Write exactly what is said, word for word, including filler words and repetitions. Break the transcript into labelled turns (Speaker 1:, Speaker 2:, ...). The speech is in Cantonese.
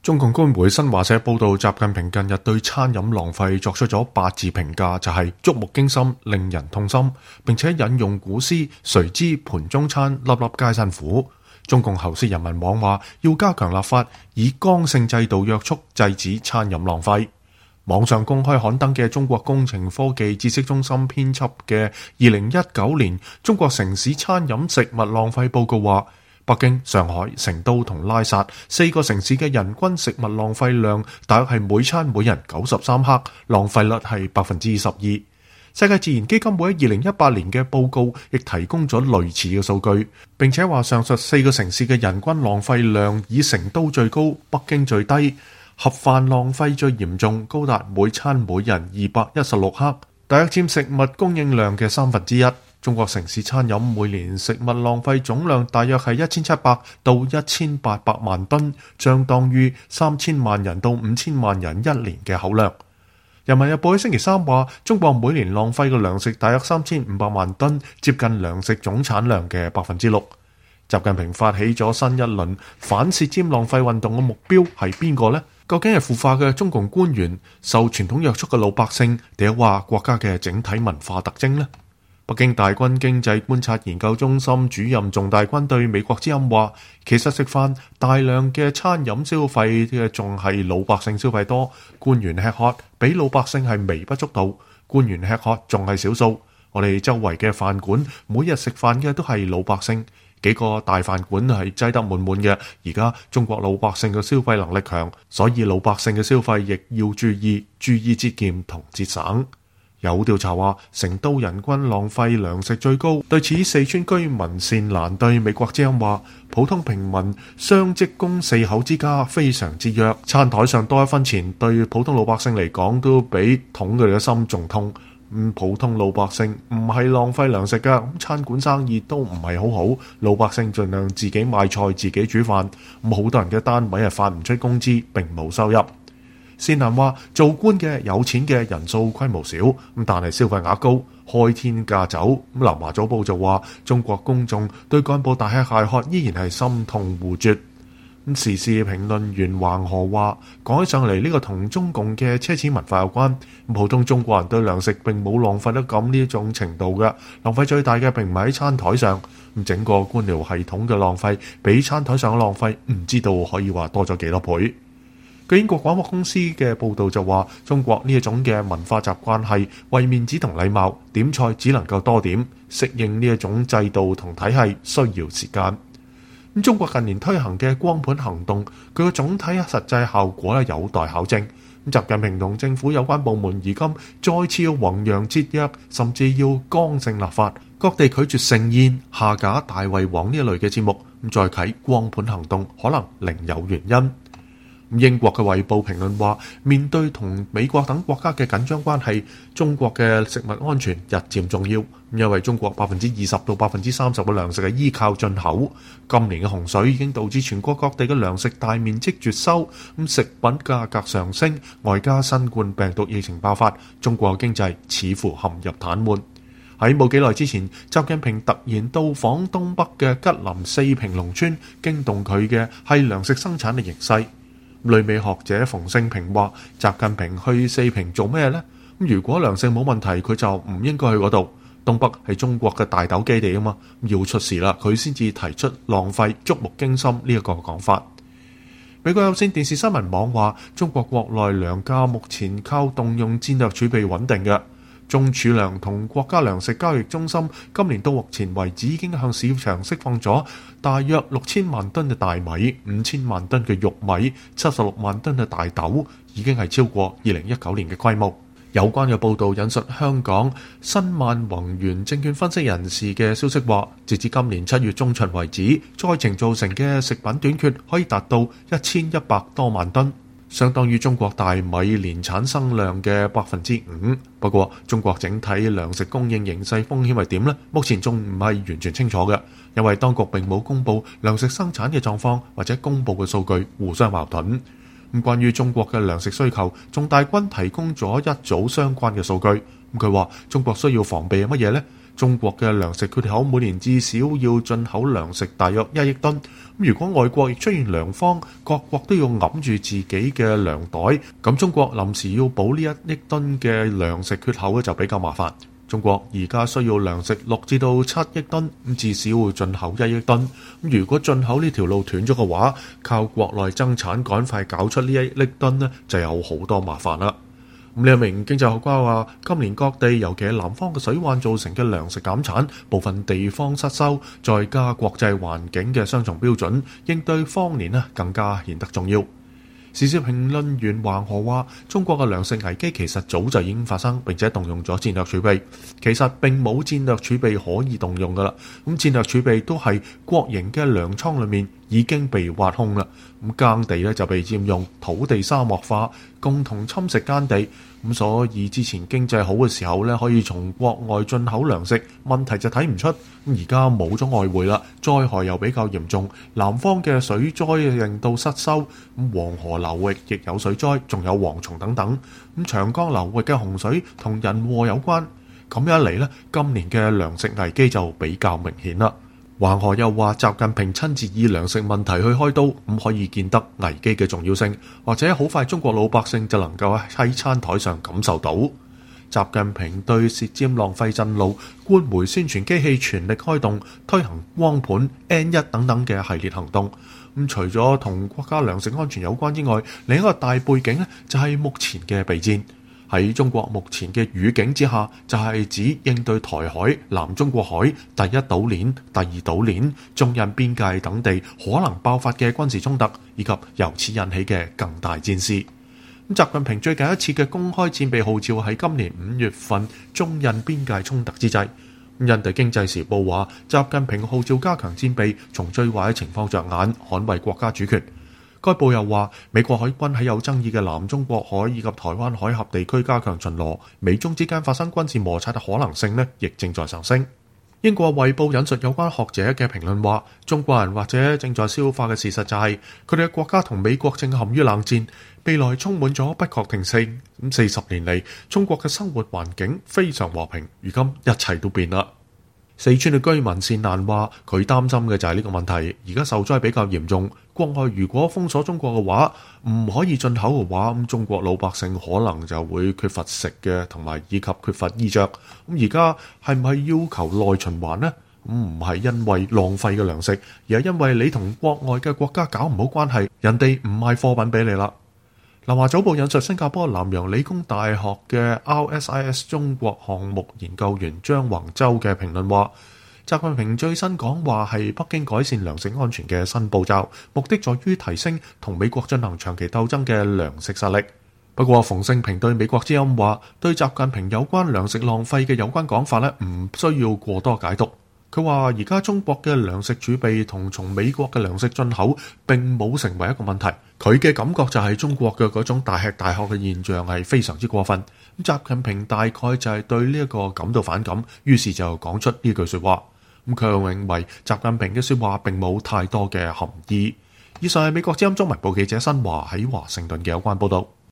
Speaker 1: 中共官媒新華社報道，習近平近日對餐飲浪費作出咗八字評價，就係觸目驚心、令人痛心，並且引用古詩「誰知盤中餐，粒粒皆辛苦」。中共喉舌人民網話要加強立法，以剛性制度約束制止餐飲浪費。網上公開刊登嘅中國工程科技知識中心編輯嘅二零一九年中國城市餐飲食物浪費報告話，北京、上海、成都同拉薩四個城市嘅人均食物浪費量大約係每餐每人九十三克，浪費率係百分之二十二。世界自然基金會喺二零一八年嘅報告亦提供咗類似嘅數據，並且話上述四個城市嘅人均浪費量以成都最高、北京最低，盒飯浪費最嚴重，高達每餐每人二百一十六克，大約佔食物供應量嘅三分之一。中國城市餐飲每年食物浪費總量大約係一千七百到一千八百萬噸，相當於三千萬人到五千萬人一年嘅口糧。人民日報喺星期三話，中國每年浪費嘅糧食大約三千五百萬噸，接近糧食總產量嘅百分之六。習近平發起咗新一輪反舌尖浪費運動嘅目標係邊個呢？究竟係腐化嘅中共官員、受傳統約束嘅老百姓，定係話國家嘅整體文化特徵呢？北京大軍經濟觀察研究中心主任仲大軍對美國之音話，其實食飯大量嘅餐飲消費嘅仲係老百姓消費多，官員吃喝比老百姓係微不足道，官員吃喝仲係少數。我哋周圍嘅飯館每日食飯嘅都係老百姓，幾個大飯館係擠得滿滿嘅。而家中國老百姓嘅消費能力強，所以老百姓嘅消費亦要注意，注意節儉同節省。有調查話，成都人均浪費糧食最高。對此，四川居民善蘭對美國之音話，普通平民雙職工四口之家非常節約，餐台上多一分錢對普通老百姓嚟講都比捅佢哋嘅心仲痛。咁普通老百姓唔係浪費糧食㗎，咁餐館生意都唔係好好，老百姓盡量自己買菜自己煮飯。咁好多人嘅單位係發唔出工資，並冇收入。善蘭話，做官嘅有錢嘅人數規模少，咁但係消費額高，開天價走。咁南華早報就話，中國公眾對幹部大吃大喝依然係心痛互絕。咁時事評論員橫河話，講起上嚟呢個同中共嘅奢侈文化有關。普通中國人對糧食並冇浪費得咁呢一種程度嘅，浪費最大嘅並唔係喺餐台上，咁整個官僚系統嘅浪費比餐台上嘅浪費唔知道可以話多咗幾多倍。據英國廣播公司嘅報導就話，中國呢一種嘅文化習慣係為面子同禮貌，點菜只能夠多點，適應呢一種制度同體系需要時間。咁中國近年推行嘅光盤行動，佢嘅總體實際效果咧有待考證。咁習近平同政府有關部門而今再次要弘揚節約，甚至要剛性立法，各地拒絕盛宴、下架大胃王呢一類嘅節目，咁再啟光盤行動，可能另有原因。英國嘅《衛報》評論話，面對同美國等國家嘅緊張關係，中國嘅食物安全日漸重要。因為中國百分之二十到百分之三十嘅糧食係依靠進口，今年嘅洪水已經導致全國各地嘅糧食大面積絕收，咁食品價格上升，外加新冠病毒疫情爆發，中國經濟似乎陷入癱瘓。喺冇幾耐之前，習近平突然到訪東北嘅吉林四平農村，驚動佢嘅係糧食生產嘅形勢。旅美學者馮勝平話，習近平去四平做咩呢？如果糧食冇問題，佢就唔應該去嗰度。東北係中國嘅大豆基地啊嘛，要出事啦，佢先至提出浪費觸目驚心呢一個講法。美國有線電視新聞網話，中國國內糧價目前靠動用戰略儲備穩定嘅。中儲糧同國家糧食交易中心今年到目前為止已經向市場釋放咗大約六千萬噸嘅大米、五千萬噸嘅玉米、七十六萬噸嘅大豆，已經係超過二零一九年嘅規模。有關嘅報道引述香港新萬宏源證券分析人士嘅消息話，截至今年七月中旬為止，災情造成嘅食品短缺可以達到一千一百多萬噸。相當於中國大米年產生量嘅百分之五。不過，中國整體糧食供應形勢風險係點呢？目前仲唔係完全清楚嘅，因為當局並冇公布糧食生產嘅狀況，或者公布嘅數據互相矛盾。咁關於中國嘅糧食需求，仲大軍提供咗一組相關嘅數據。咁佢話中國需要防備係乜嘢呢？ 中國嘅糧食缺口每年至少要進口糧食大約一億噸。如果外國亦出現糧荒，各國都要揞住自己嘅糧袋，咁中國臨時要補呢一億噸嘅糧食缺口咧就比較麻煩。中國而家需要糧食六至到七億噸，咁至少會進口一億噸。如果進口呢條路斷咗嘅話，靠國內增產趕快搞出呢一億噸呢，就有好多麻煩啦。呢一名經濟學家話，今年各地尤其係南方嘅水患造成嘅糧食減產，部分地方失收，再加國際環境嘅雙重標準，應對荒年呢更加顯得重要。時事評論員橫河話，中國嘅糧食危機其實早就已經發生，並且動用咗戰略儲備。其實並冇戰略儲備可以動用噶啦，咁戰略儲備都係國營嘅糧倉裏面已經被挖空啦。咁耕地咧就被佔用，土地沙漠化，共同侵蝕耕地。咁所以之前經濟好嘅時候咧，可以從國外進口糧食，問題就睇唔出。咁而家冇咗外匯啦，災害又比較嚴重，南方嘅水災令到失收，咁黃河流域亦有水災，仲有蝗蟲等等。咁長江流域嘅洪水同人禍有關。咁一嚟呢，今年嘅糧食危機就比較明顯啦。橫河又話，習近平親自以糧食問題去開刀，咁可以見得危機嘅重要性，或者好快中國老百姓就能夠喺餐台上感受到。習近平對舌尖浪費震怒，官媒宣傳機器全力開動，推行光盤 N 一 等等嘅系列行動。咁除咗同國家糧食安全有關之外，另一個大背景呢就係目前嘅備戰。喺中國目前嘅語境之下，就係指應對台海、南中國海、第一島鏈、第二島鏈、中印邊界等地可能爆發嘅軍事衝突，以及由此引起嘅更大戰事。咁習近平最近一次嘅公開戰備號召係今年五月份中印邊界衝突之際。印地經濟時報話，習近平號召加強戰備，從最壞嘅情況着眼，捍衛國家主權。該報又話，美國海軍喺有爭議嘅南中國海以及台灣海峽地區加強巡邏，美中之間發生軍事摩擦嘅可能性呢，亦正在上升。英國衛報引述有關學者嘅評論話，中國人或者正在消化嘅事實就係，佢哋嘅國家同美國正陷於冷戰，未來充滿咗不確定性。咁四十年嚟，中國嘅生活環境非常和平，如今一切都變啦。四川嘅居民善蘭話，佢擔心嘅就係呢個問題，而家受災比較嚴重。國外如果封鎖中國嘅話，唔可以進口嘅話，咁中國老百姓可能就會缺乏食嘅，同埋以及缺乏衣着。咁而家係唔係要求內循環呢？咁唔係因為浪費嘅糧食，而係因為你同國外嘅國家搞唔好關係，人哋唔賣貨品俾你啦。南華早報引述新加坡南洋理工大學嘅 R S I S 中國項目研究員張宏洲嘅評論話，習近平最新講話係北京改善糧食安全嘅新步驟，目的在於提升同美國進行長期鬥爭嘅糧食實力。不過馮勝平對美國之音話，對習近平有關糧食浪費嘅有關講法咧，唔需要過多解讀。佢話而家中國嘅糧食儲備同從美國嘅糧食進口並冇成為一個問題，佢嘅感覺就係中國嘅嗰種大吃大喝嘅現象係非常之過分。習近平大概就係對呢一個感到反感，於是就講出呢句說話。咁佢又認為習近平嘅說話並冇太多嘅含義。以上係美國之音中文部記者新華喺華盛頓嘅有關報道。